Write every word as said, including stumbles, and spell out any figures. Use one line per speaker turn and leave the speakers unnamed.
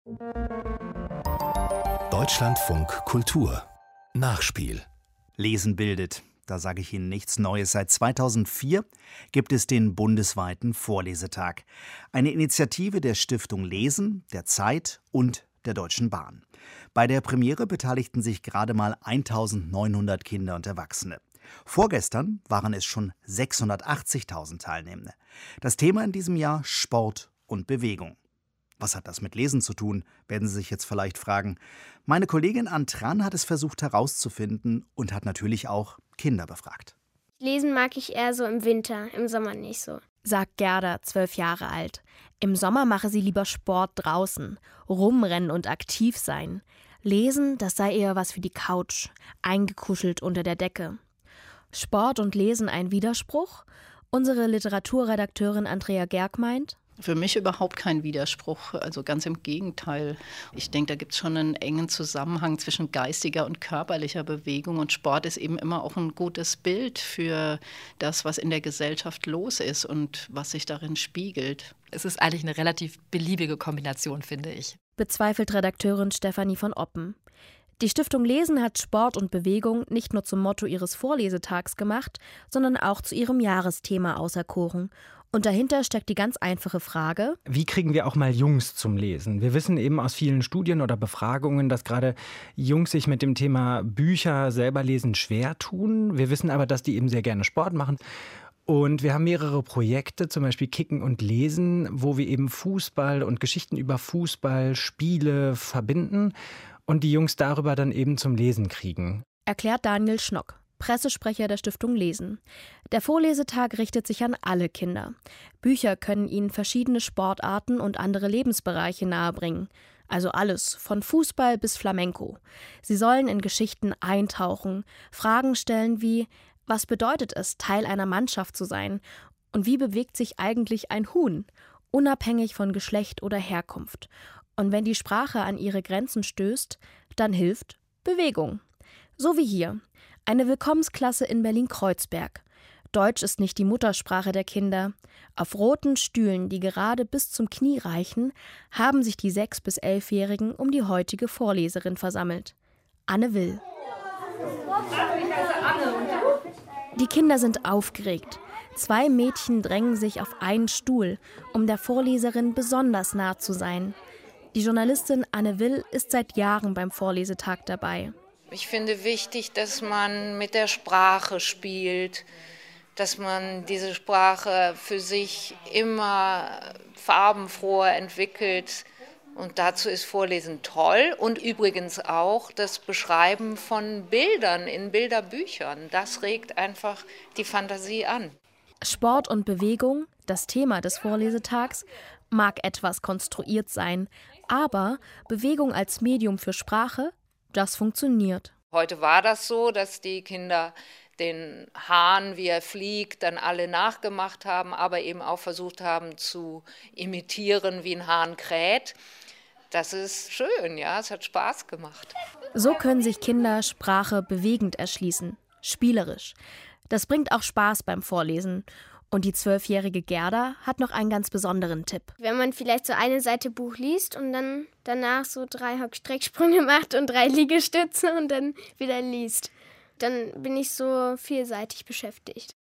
Deutschlandfunk Kultur Nachspiel.
Lesen bildet. Da sage ich Ihnen nichts Neues. Seit zweitausendvier gibt es den bundesweiten Vorlesetag. Eine Initiative der Stiftung Lesen, der Zeit und der Deutschen Bahn. Bei der Premiere beteiligten sich gerade mal eintausendneunhundert Kinder und Erwachsene. Vorgestern waren es schon sechshundertachtzigtausend Teilnehmende. Das Thema in diesem Jahr: Sport und Bewegung. Was hat das mit Lesen zu tun, werden Sie sich jetzt vielleicht fragen. Meine Kollegin Antran hat es versucht herauszufinden und hat natürlich auch Kinder befragt.
Lesen mag ich eher so im Winter, im Sommer nicht so.
Sagt Gerda, zwölf Jahre alt. Im Sommer mache sie lieber Sport draußen, rumrennen und aktiv sein. Lesen, das sei eher was für die Couch, eingekuschelt unter der Decke. Sport und Lesen ein Widerspruch? Unsere Literaturredakteurin Andrea Gerg meint:
Für mich überhaupt kein Widerspruch, also ganz im Gegenteil. Ich denke, da gibt es schon einen engen Zusammenhang zwischen geistiger und körperlicher Bewegung, und Sport ist eben immer auch ein gutes Bild für das, was in der Gesellschaft los ist und was sich darin spiegelt.
Es ist eigentlich eine relativ beliebige Kombination, finde ich.
Bezweifelt Redakteurin Stefanie von Oppen. Die Stiftung Lesen hat Sport und Bewegung nicht nur zum Motto ihres Vorlesetags gemacht, sondern auch zu ihrem Jahresthema auserkoren. Und dahinter steckt die ganz einfache Frage:
Wie kriegen wir auch mal Jungs zum Lesen? Wir wissen eben aus vielen Studien oder Befragungen, dass gerade Jungs sich mit dem Thema Bücher selber lesen schwer tun. Wir wissen aber, dass die eben sehr gerne Sport machen. Und wir haben mehrere Projekte, zum Beispiel Kicken und Lesen, wo wir eben Fußball und Geschichten über Fußball, Spiele verbinden und die Jungs darüber dann eben zum Lesen kriegen.
Erklärt Daniel Schnock, Pressesprecher der Stiftung Lesen. Der Vorlesetag richtet sich an alle Kinder. Bücher können ihnen verschiedene Sportarten und andere Lebensbereiche nahebringen. Also alles, von Fußball bis Flamenco. Sie sollen in Geschichten eintauchen, Fragen stellen wie: Was bedeutet es, Teil einer Mannschaft zu sein? Und wie bewegt sich eigentlich ein Huhn? Unabhängig von Geschlecht oder Herkunft. Und wenn die Sprache an ihre Grenzen stößt, dann hilft Bewegung. So wie hier. Eine Willkommensklasse in Berlin-Kreuzberg. Deutsch ist nicht die Muttersprache der Kinder. Auf roten Stühlen, die gerade bis zum Knie reichen, haben sich die sechs- bis elfjährigen um die heutige Vorleserin versammelt. Anne Will. Die Kinder sind aufgeregt. Zwei Mädchen drängen sich auf einen Stuhl, um der Vorleserin besonders nah zu sein. Die Journalistin Anne Will ist seit Jahren beim Vorlesetag dabei.
Ich finde wichtig, dass man mit der Sprache spielt, dass man diese Sprache für sich immer farbenfroher entwickelt. Und dazu ist Vorlesen toll. Und übrigens auch das Beschreiben von Bildern in Bilderbüchern. Das regt einfach die Fantasie an.
Sport und Bewegung, das Thema des Vorlesetags, mag etwas konstruiert sein. Aber Bewegung als Medium für Sprache, das funktioniert.
Heute war das so, dass die Kinder den Hahn, wie er fliegt, dann alle nachgemacht haben, aber eben auch versucht haben zu imitieren, wie ein Hahn kräht. Das ist schön, ja, es hat Spaß gemacht.
So können sich Kinder Sprache bewegend erschließen, spielerisch. Das bringt auch Spaß beim Vorlesen. Und die zwölfjährige Gerda hat noch einen ganz besonderen Tipp.
Wenn man vielleicht so eine Seite Buch liest und dann danach so drei Hockstrecksprünge macht und drei Liegestütze und dann wieder liest, dann bin ich so vielseitig beschäftigt.